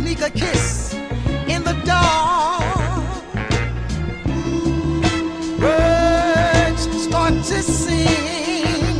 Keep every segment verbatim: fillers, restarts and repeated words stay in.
sneak a kiss in the dark. Birds start to sing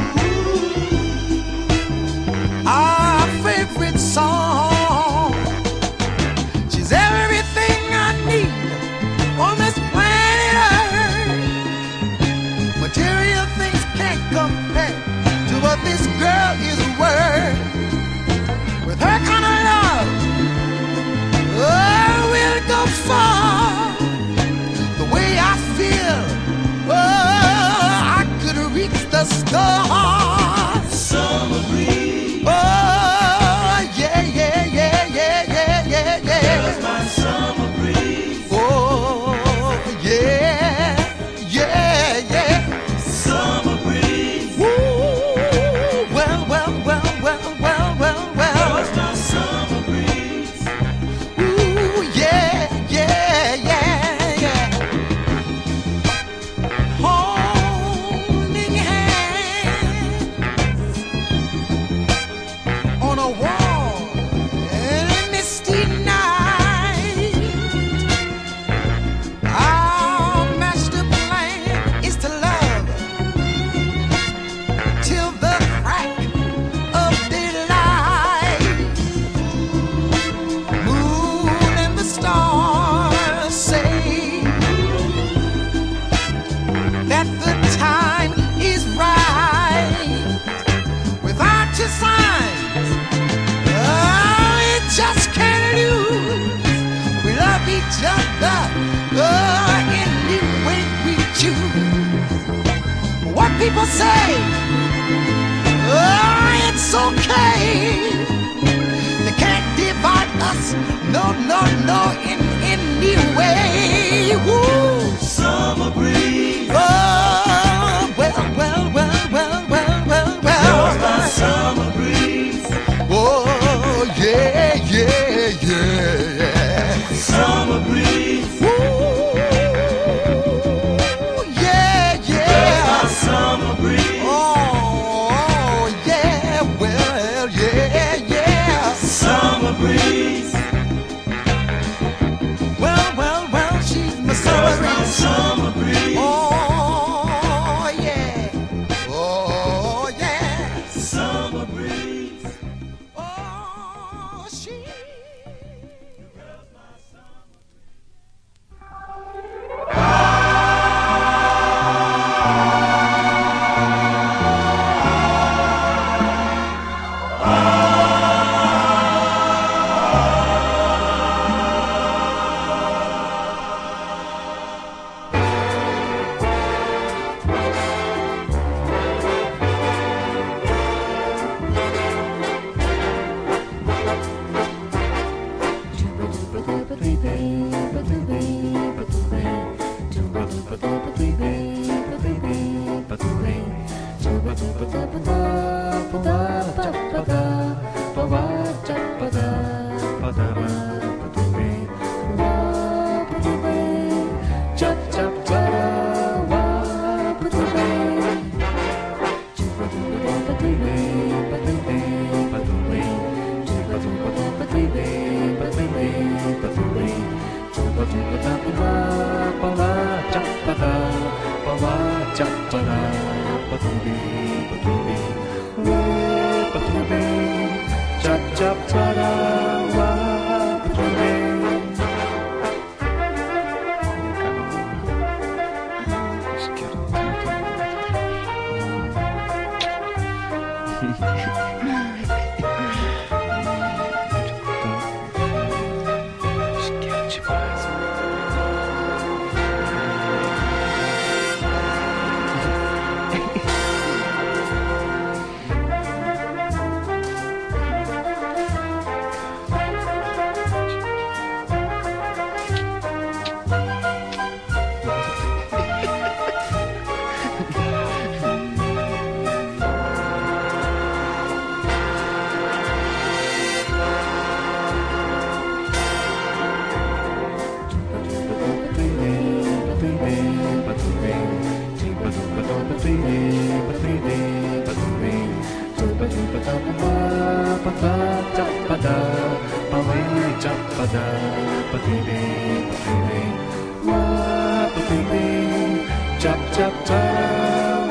our favorite song. She's everything I need on this planet Earth. Material things can't compare to what this girl is worth. With her kind of love, oh, we'll go far. The way I feel, oh, I could reach the stars. Summer breeze. Oh, yeah, yeah, yeah, yeah, yeah, yeah, yeah. There's my summer breeze. Oh, yeah, yeah, yeah. Summer breeze. Woo, well, well, well, well, well, well, well. There's my summer breeze. Ooh, yeah, yeah, yeah, yeah. Holding hands on a warm and misty night. Our master plan is to love till the crack of daylight. Moon and the stars say that the time is right. Without your signs, oh, it just can't lose. We love each other, oh, any way we choose. What people say, oh, it's okay. They can't divide us, no, no, no, in any way. Woo. Summer breeze. Oh, well, well, well, well, well, well, well. My summer breeze. Oh, yeah, yeah, yeah, yeah. Summer breeze. Woo. Yeah, yeah. My summer breeze. Oh, yeah, well, yeah, yeah. Summer breeze. Well, well, well, she's my summer breeze. Summer breeze. Oh, yeah. Oh, yeah. Summer breeze. Oh, she. Chop chop chop,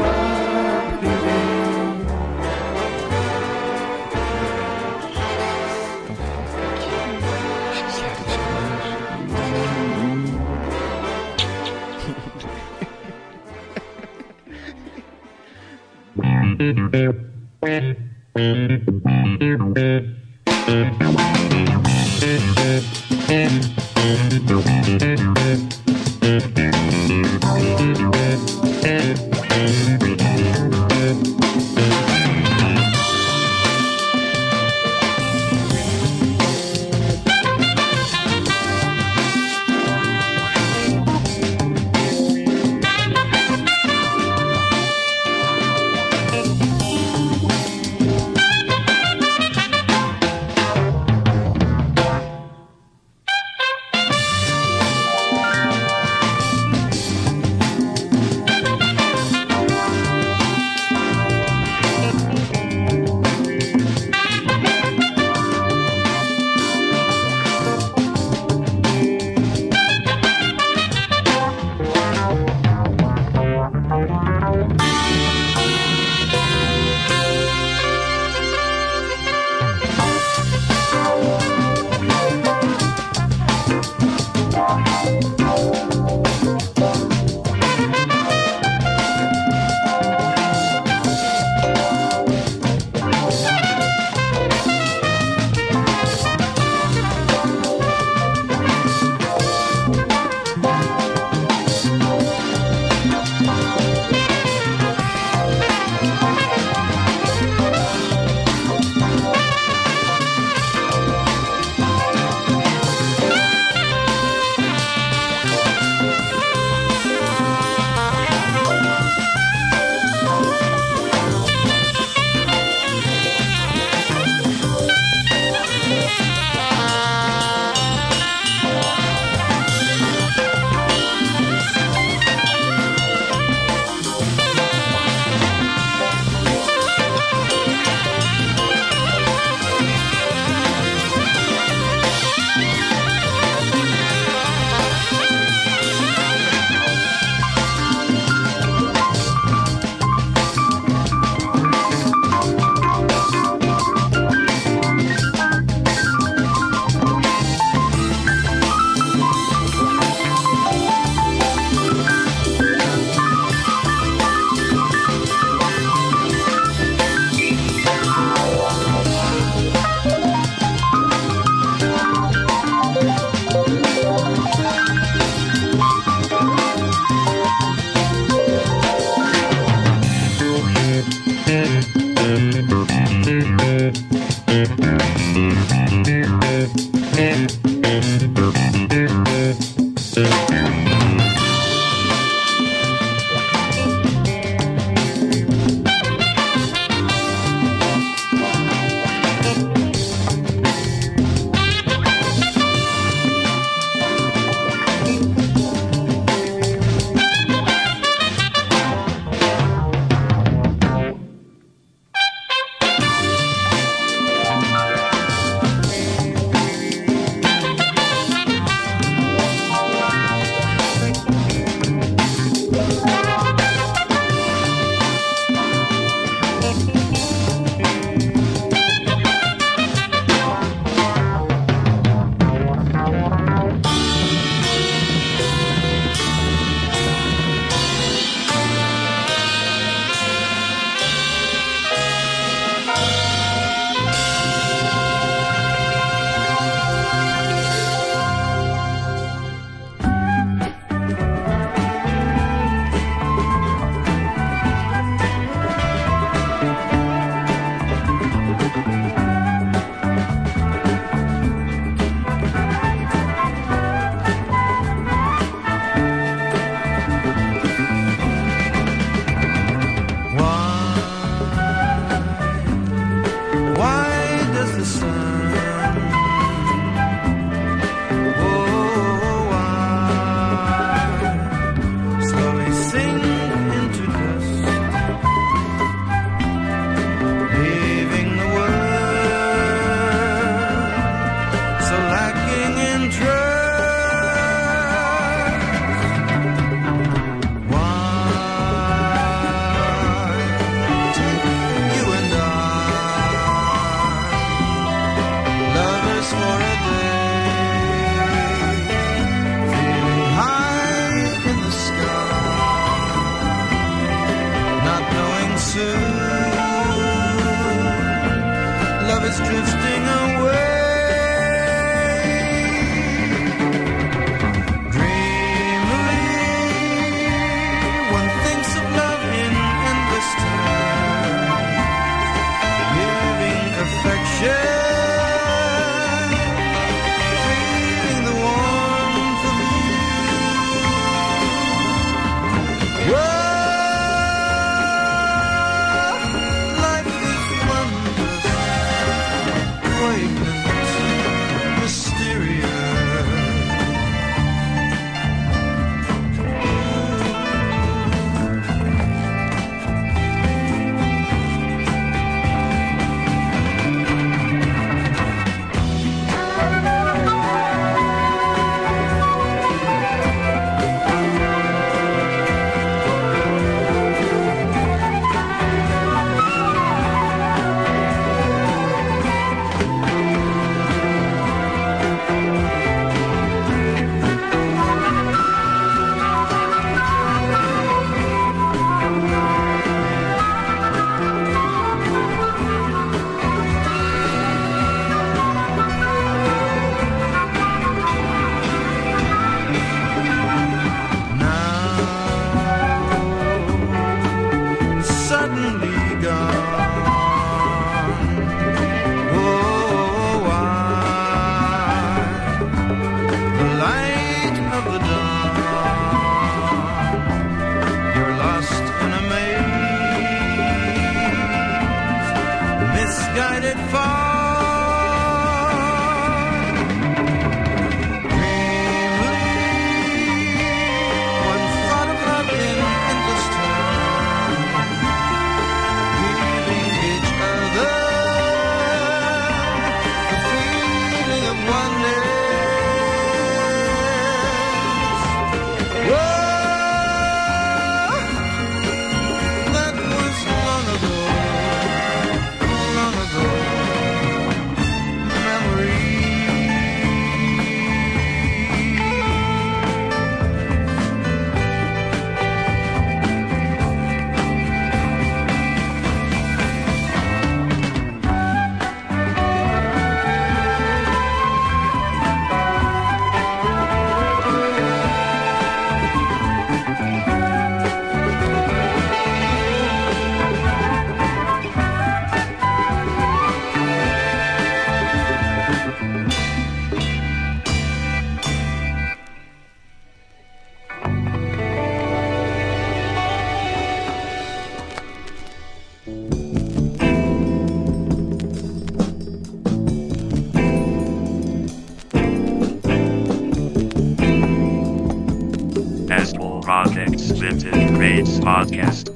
Projects Vintage Grades Podcast.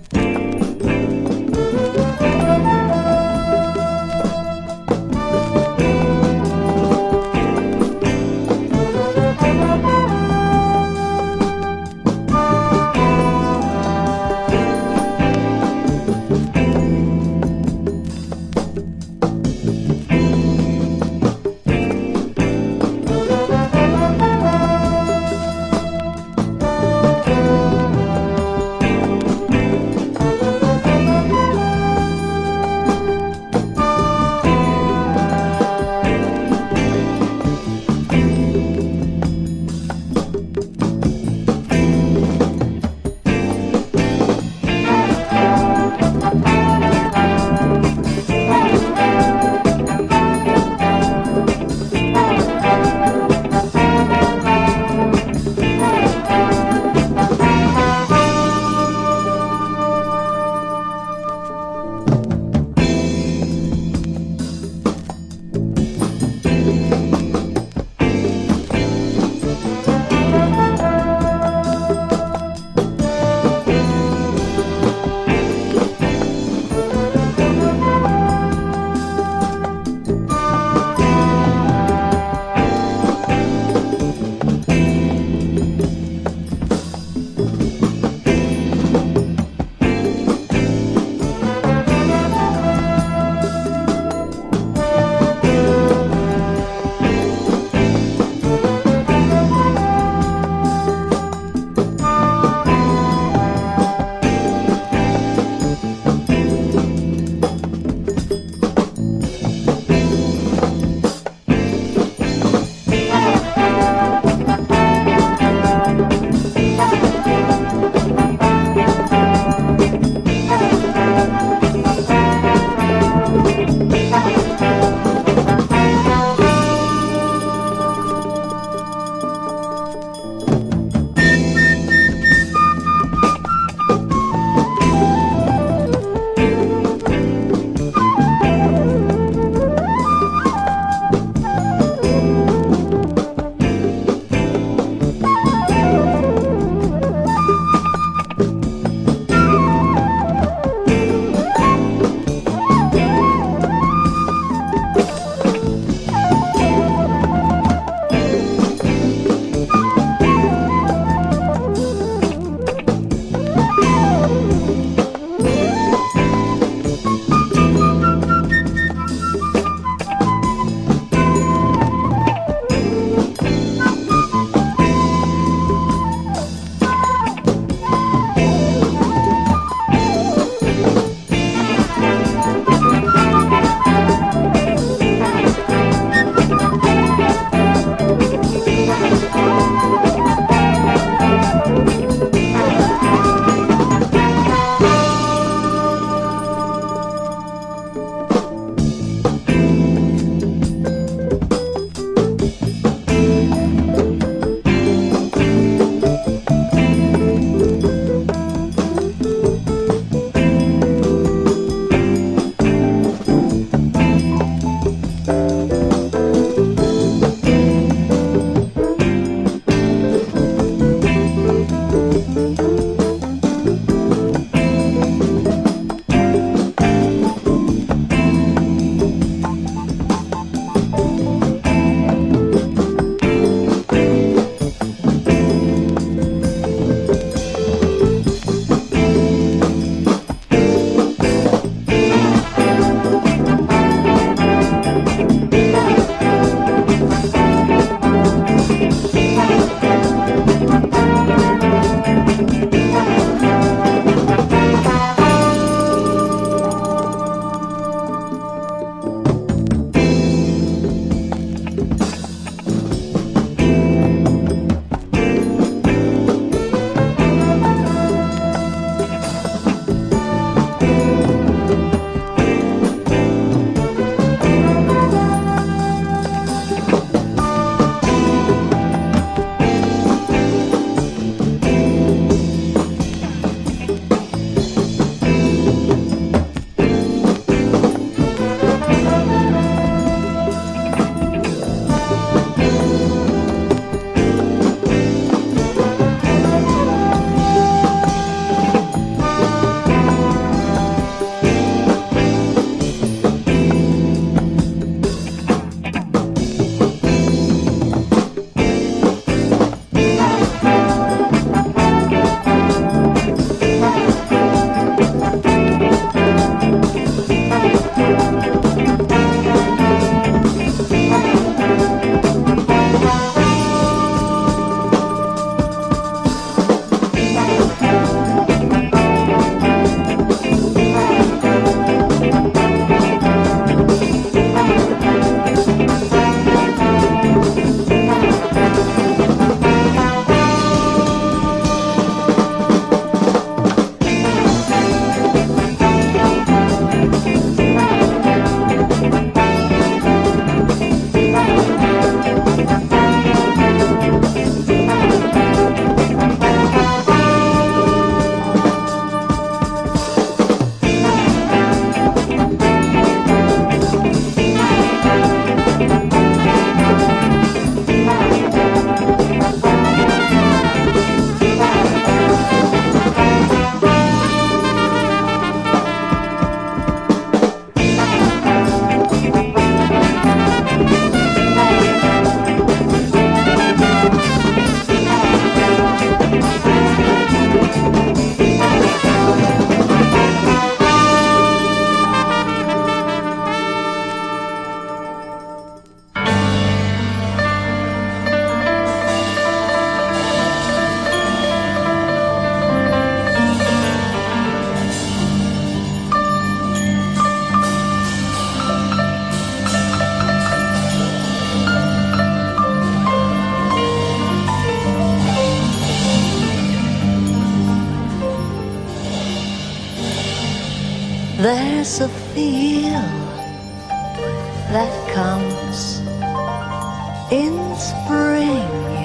There's a feel that comes in spring,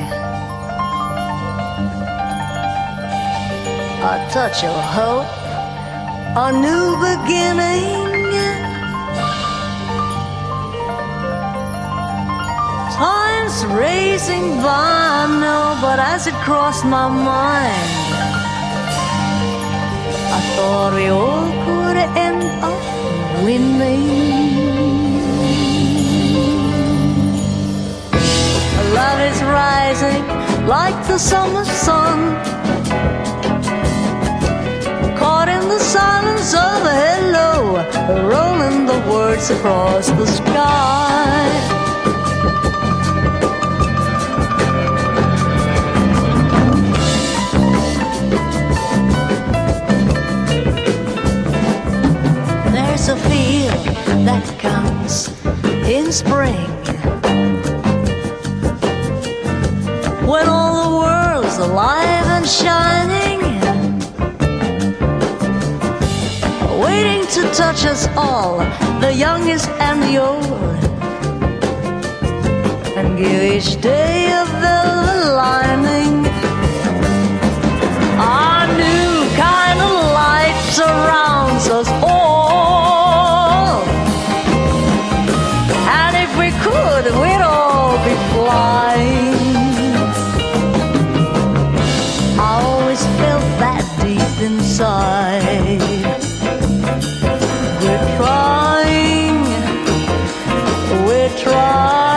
a touch of hope, a new beginning. Time's racing by, no, but as it crossed my mind, I thought we all could end up winning. Love is rising like the summer sun, caught in the silence of a hello, rolling the words across the sky. There's a feel that comes in spring, when all the world's alive and shining, waiting to touch us all, the youngest and the old, and give each day a velvet lining. Our new kind of light surrounds us all, and if we could, we'd all be flying. I always felt that deep inside. We're trying, we're trying.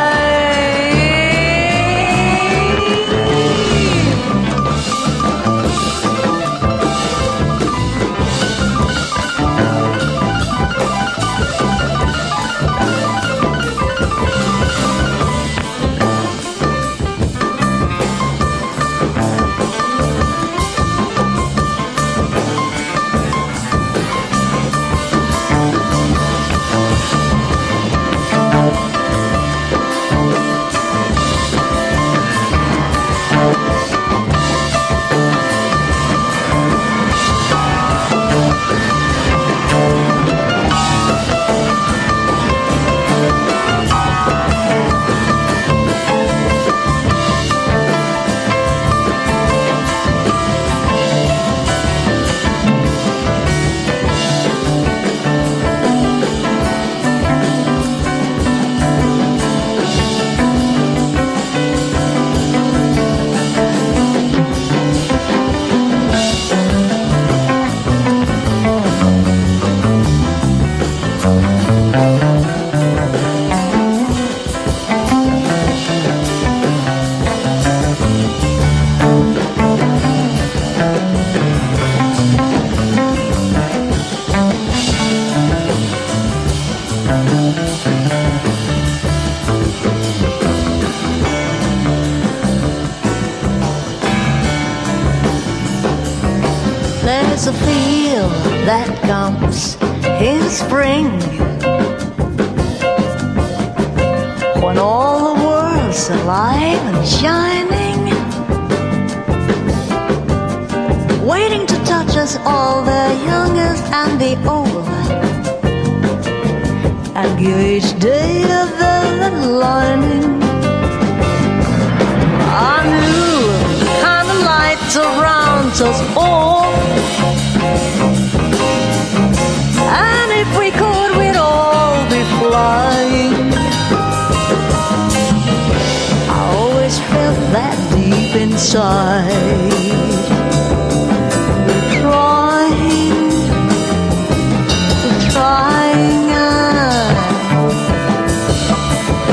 There's a feel that comes in spring, when all the world's alive and shining, waiting to touch us all, the youngest and the old, and give each day a velvet lining. Our new kind of light surrounds us all, and if we could, we'd all be flying. I always felt that deep inside. We're trying, we're trying.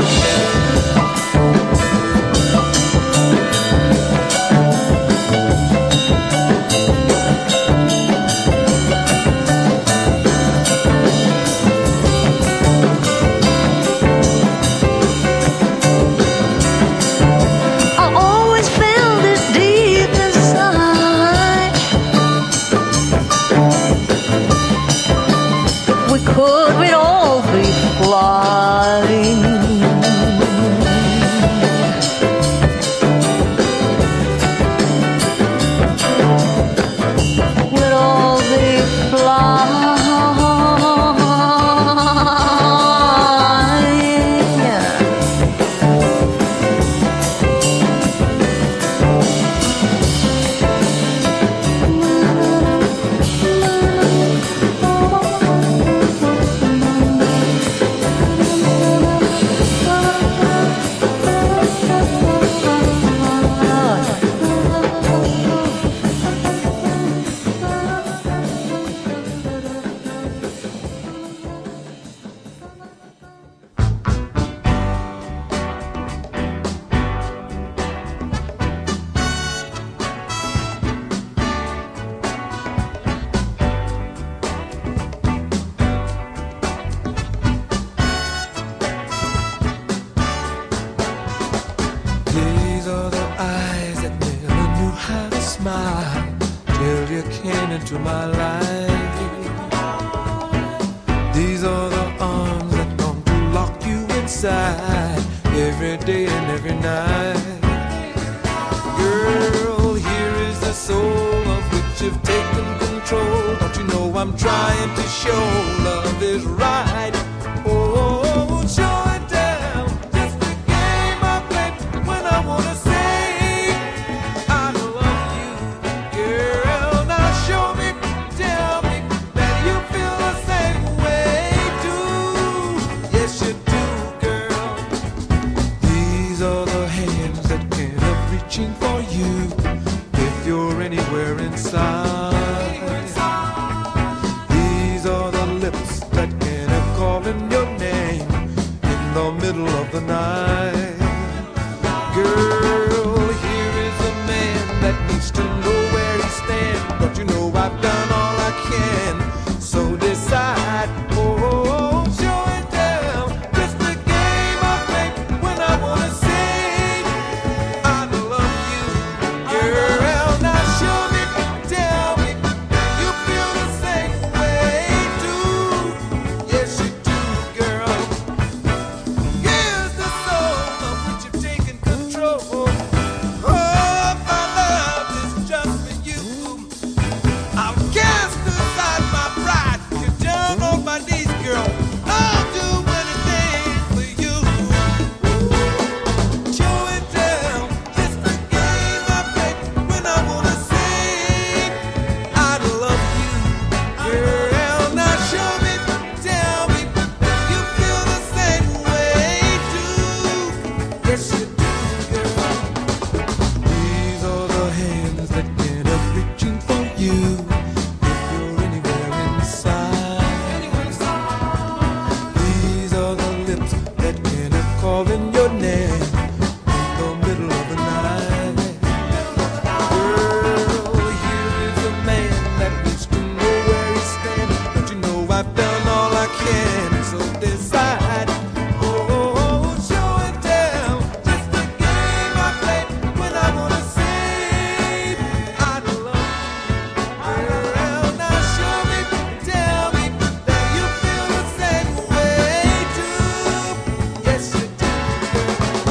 into my life. These are the arms that come to lock you inside every day and every night. Girl, here is the soul of which you've taken control. Don't you know I'm trying to show love is right? Oh, show it down. Just a game I play when I wanna say I love you, girl. Now show me, tell me that you feel the same way too. Yes, you do, girl. These are the hands that get up reaching for you if you're anywhere inside. These are the lips that get up calling your name in the middle of the night. Girl, here is a man that needs to know where he stands. Don't you know I've done all I can? So decide. Oh, show it down. Just a game I play when I wanna say I love you, girl. Now show me, tell me that you feel the same way too. Yes, you do, girl. Here's the soul of which you've taken control. Oh, my love is just for you. I'll cast aside my pride. Get down on my knees, girl. I'll do anything for you. Show it down. Just a game I play when I wanna say I love you, girl. Now show me, tell me that you feel the same way too. Yes, you do, girl. These are the hands that get up reaching for you if you're anywhere inside. These are the lips that get up calling your name in the middle of the night. Girl, here is a man that needs to know where he stands. Don't you know I've done all I can? So decide. Oh, show it down. Just a game I play when I wanna say I love you, girl. Now show me, tell me that you feel the same way too. Yes, you do, girl.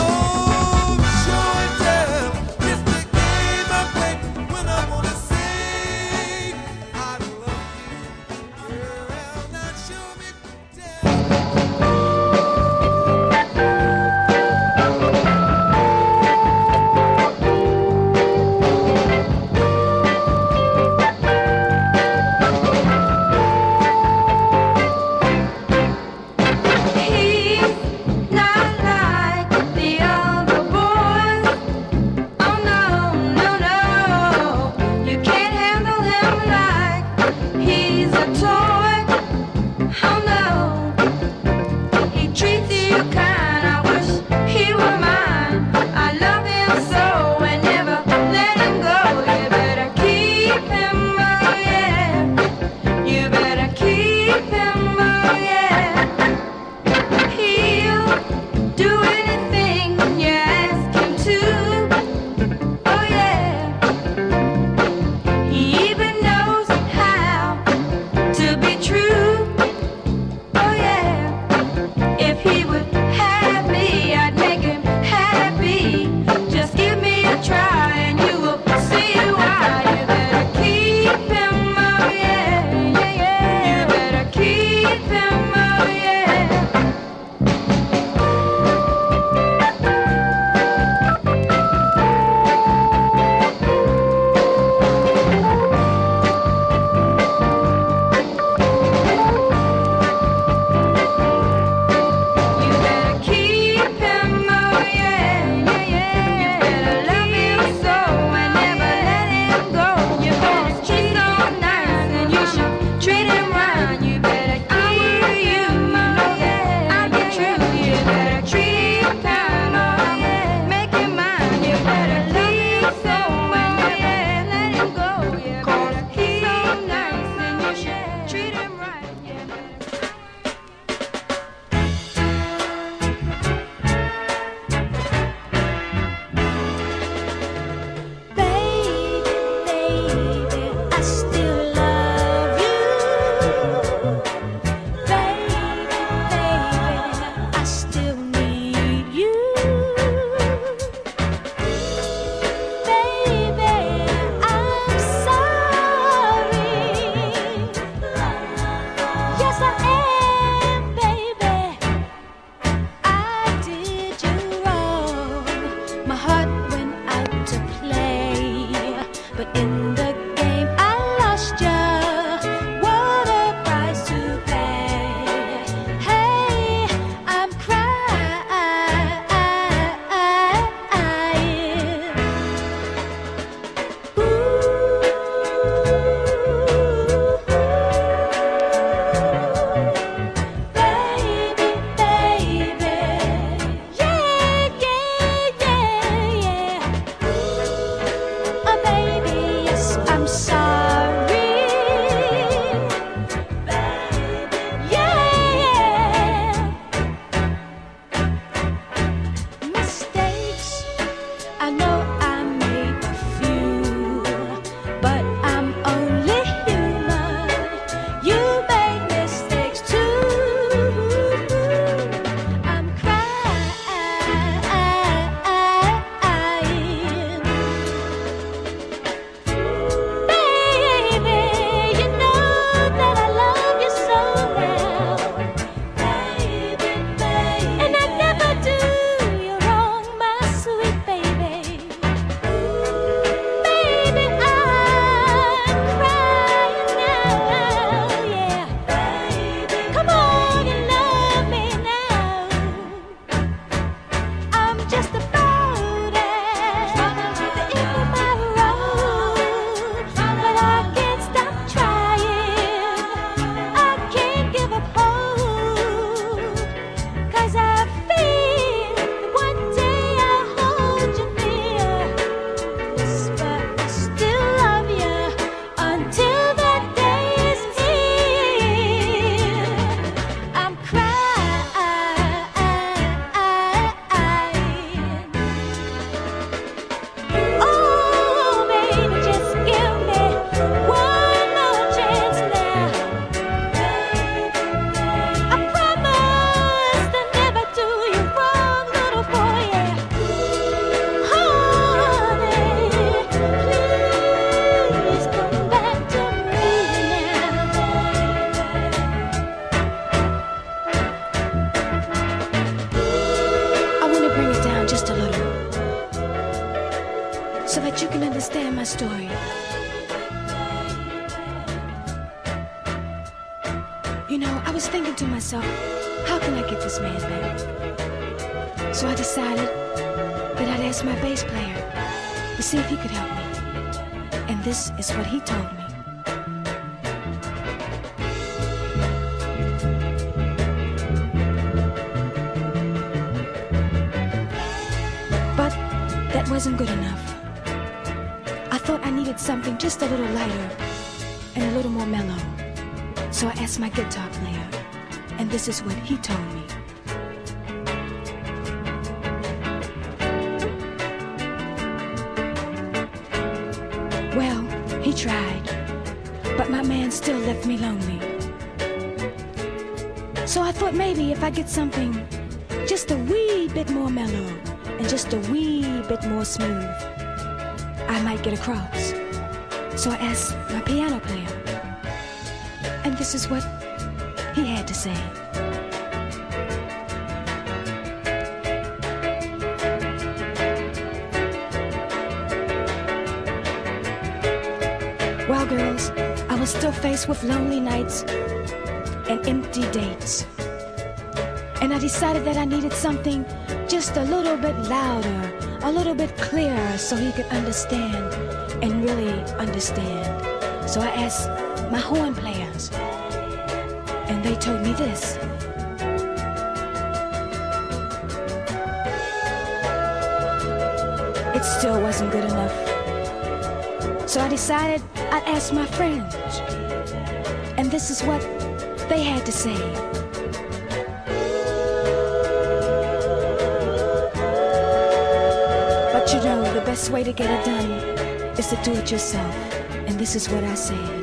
This is what he told me. But that wasn't good enough. I thought I needed something just a little lighter and a little more mellow. So I asked my guitar player, and this is what he told me. He tried, but my man still left me lonely. So I thought maybe if I get something just a wee bit more mellow and just a wee bit more smooth, I might get across. So I asked my piano player, and this is what he had to say. Well, girls, I was still faced with lonely nights and empty dates. And I decided that I needed something just a little bit louder, a little bit clearer so he could understand and really understand. So I asked my horn players, and they told me this. It still wasn't good enough. So I decided I'd ask my friends, and this is what they had to say. But you know, the best way to get it done is to do it yourself, and this is what I said.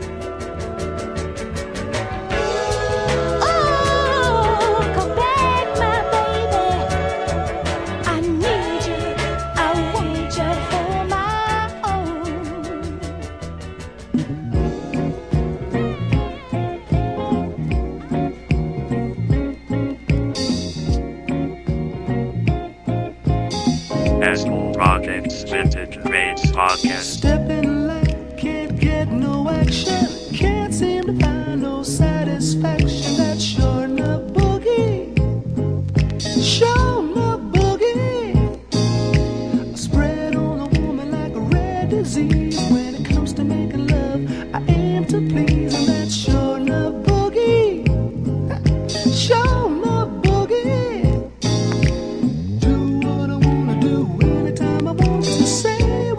Vintage Raids Podcast. Stepping light, can't get no action. Can't seem to find no satisfaction. That's sure enough boogie. Sure enough boogie. Spread on a woman like a rare disease. When it comes to making love, I aim to please. And that's sure enough boogie. Sure enough boogie. Do what I wanna do anytime I want to say.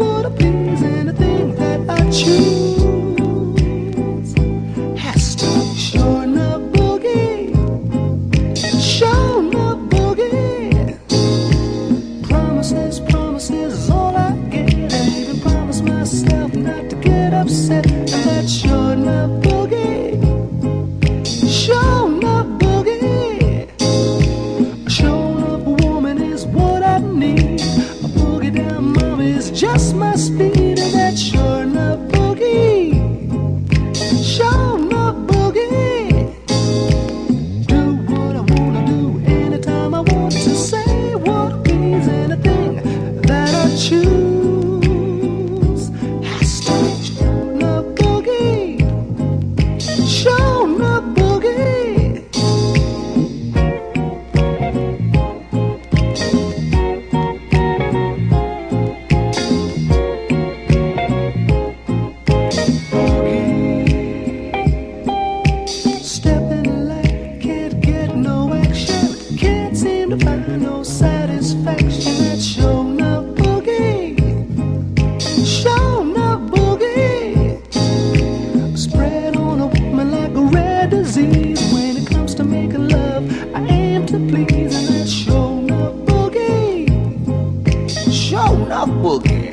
Choose has to be sure enough boogie, sure enough boogie. Promises, promises is all I get. I even promise myself not to get upset. And that's sure enough boogie, sure enough boogie. Sure enough woman is what I need. A boogie down mama is just my speed, and that's sure enough boogie. Sure enough boogie. Do what I wanna do anytime I want to say what please. Anything that I choose has to be sure enough boogie. Sure enough boogie. South Boogie.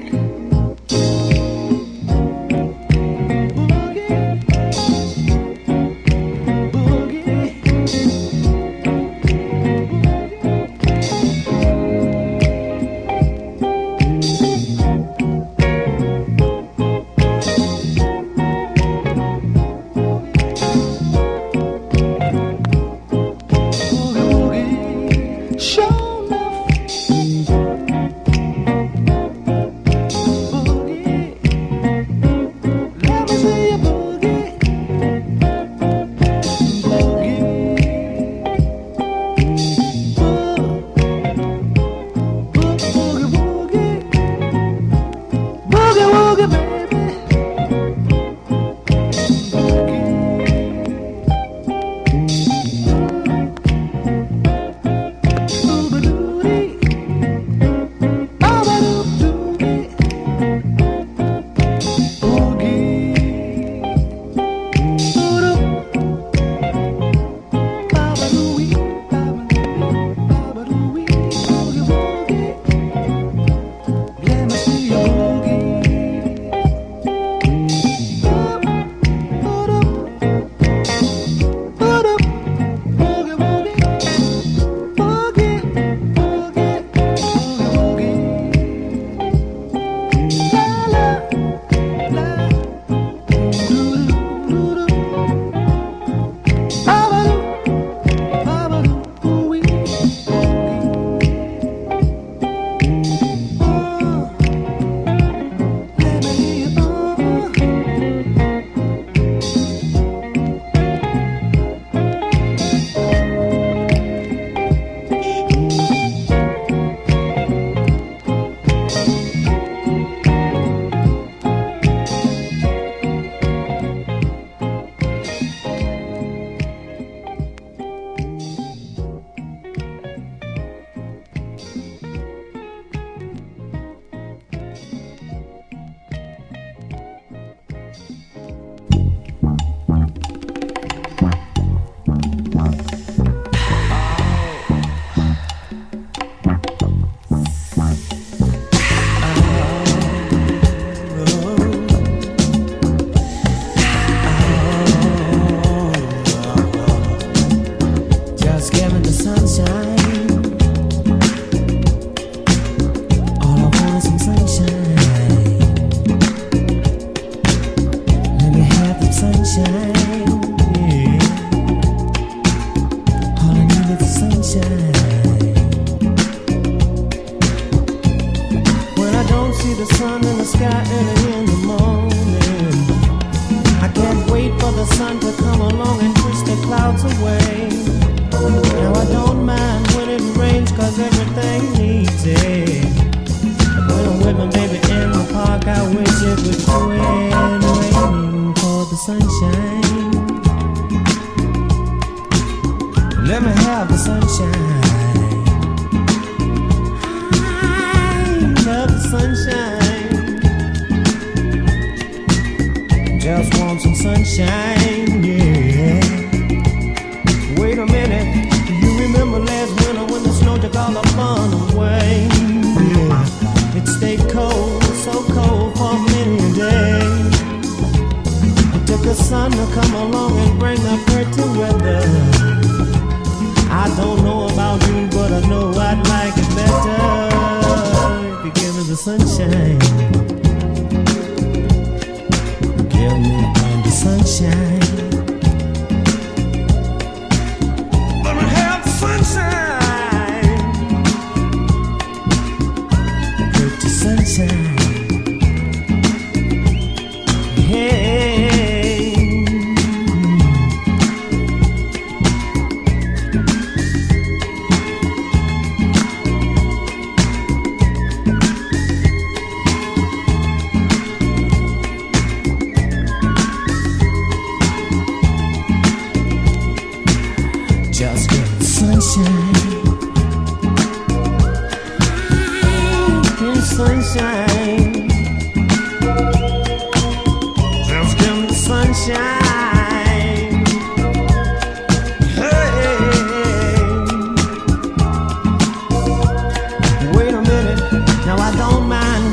Wait a minute, now I don't mind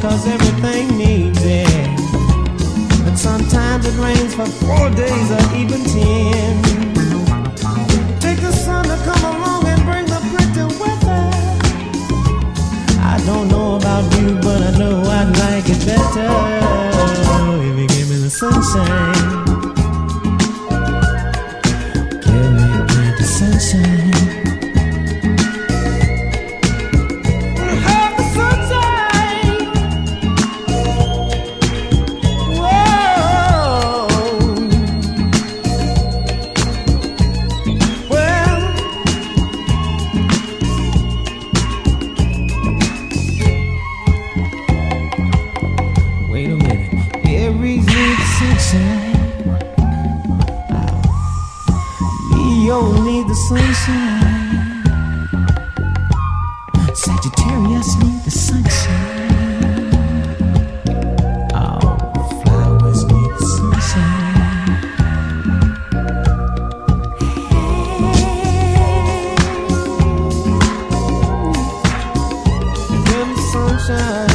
'cause everything needs it. But sometimes it rains for four days or even ten. Take the sun to come along and bring the pretty weather. I don't know about you, but I know I'd like it better if you give me the sunshine. Give me the sunshine. Leo need the sunshine. Sagittarius need the sunshine. All flowers need the sunshine. Hey, give them sunshine.